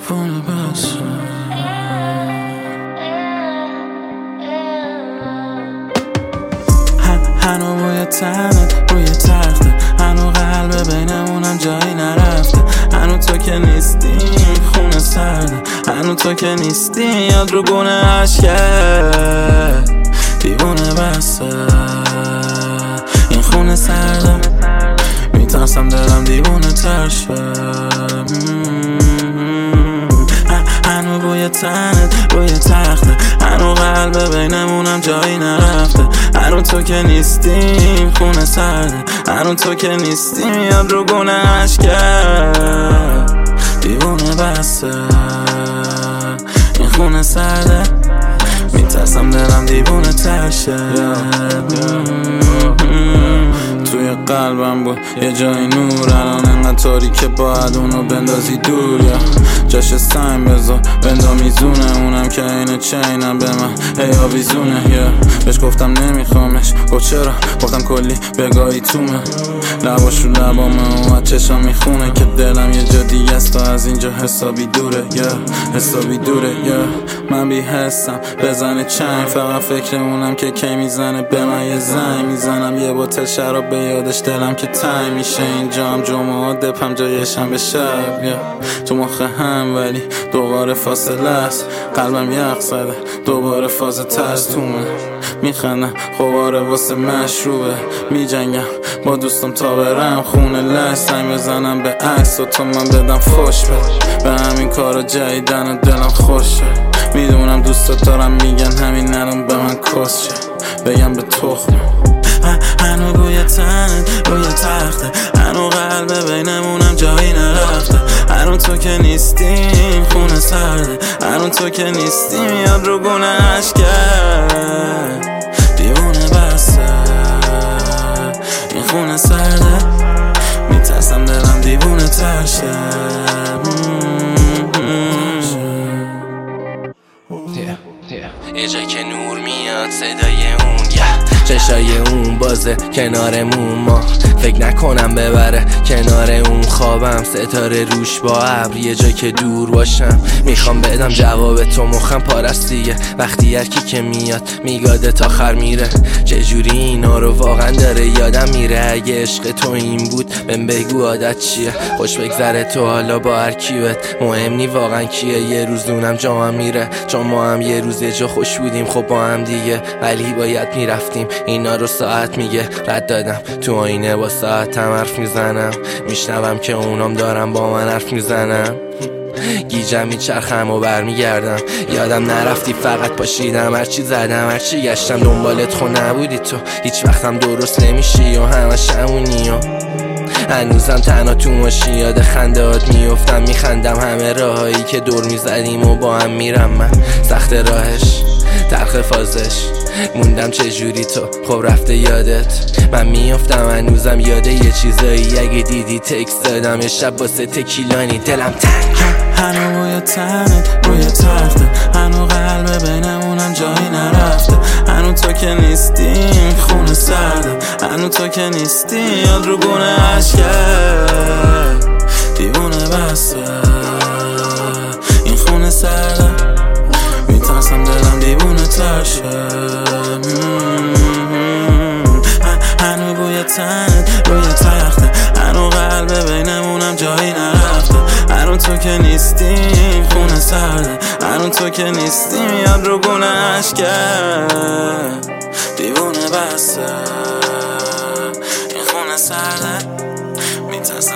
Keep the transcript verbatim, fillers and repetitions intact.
دیوونه بسه هنو بوی تنت روی تخته، هنو قلب بینمونم جایی نرفته، هنو تو که نیستی خونه سرده، هنو تو که نیستی یاد رو گونه عشقه. دیوونه بسه این خونه سرده، میترسم دلم دیوونه تر شه. هنو بوی تنت روی تخته، هنو قلب بینمونم جایی نرفته، هنو تو که نیستیم خونه سرده، هنو تو که نیستیم یاد رو گونه عشقه. دیوونه بسه این خونه سرده، میترسم دلم دیوونه تر شه. توی قلبم بود یه جای نور، الان انقدر تاریکه باید اونو بندازی دور، یا جاش سنگ بذار بندا میزونه، اونم که اینه چینم به من هی آویزونه. یا بهش گفتم نمیخوامش، گفت چرا؟ گفتم کلی بگاهی تومه، لباش رو لبامه و چشم میخونه که دلم یه جا دیگه است تا از اینجا حسابی دوره. یا حسابی دوره، یا من بی حسم بزنه چنگ، فقط فکر اونم که کی میزنه به من یه زنگ، میزنم یه بوتل شراب به یادش دلم که تنگ میشه. اینجا هم جمعه دپم جایشم به شب، یا تو مخ هم ولی دوباره فاصله است، قلبم یخ زده دوباره فاز ترس تومه، میخندم خوباره واسه مشروبه، میجنگم با دوستم تا برم خونه لش، سنگ بزنم به عکس و تو من بدم فوش بده، به همین کارا جدیدن و دلم خوشه. میدونم دوستات دارم میگن همین الان به من کس شه، بگم به تخم. هنو بوی تنت روی تخته، هنو قلب بینمونم جایی نرفته، هنو تو که نیستیم خونه سرده، هنو تو که نیستیم یاد رو گونه عشقه. دیوونه بسه این خونه سرده، میترسم دلم دیوونه تر شه. یه جایی که نور میاد صدای اون، yeah. چشای اون بازه کنارمون، ما فکر نکنم ببره کنار اون، خوابم ستاره روش با ابر، یه جایی که دور باشم میخوام بدم جواب تو، مخم پارستیه وقتی هرکی که میاد میگاده تا آخر میره. چجوری اینا رو واقعا داره یادم میره، اگه عشق تو این بود بهم بگو عادت چیه، خوش بگذره تو حالا با هر کیوت، مهم نی واقعا کیه، یه روز دونم جا میره، چون ما هم یه روز یه جا خوش بودیم خب با هم دیگه، ولی باید میرفتیم. اینا رو ساعت میگه رد دادم، تو آینه با ساعتم حرف میزنم، میشنوم که اونام دارم با من حرف میزنم، گیجم میچرخم و برمیگردم، یادم نرفتی فقط پاشیدم، هرچی زدم هرچی گشتم دنبالت خو نبودی تو، هیچ وقتم درست نمیشی و همش همونی و هنوزم تنها تو ماشین یاد خندهات میفتم، میخندم همه راهایی که دور میزدیم و با هم میرم من، سخت راهش تلخ فازش موندم چجوری تو خب رفته یادت، من میافتم هنوزم یاده یه چیزایی، اگه دیدی تکست دادم یه شب واسه تکیلانی دلم تنگ. هنو بوی تنت روی تخته، هنو قلب بینمونم جایی نرفته، هنو تو که نیستیم خونه سرده، هنو تو که نیستی یاد رو گونه عشقه. دیوونه بسه این خونه سرده، میترسم دلم دیوونه تر شه. هنو بوی تنت روی تخته، هنو قلب بینمونم جایی نرفته، هنو تو که نیستیم خونه سرده، هنو تو که نیستیم یاد رو گونه عشقه. دیوونه بسه این خونه سرده، میترسم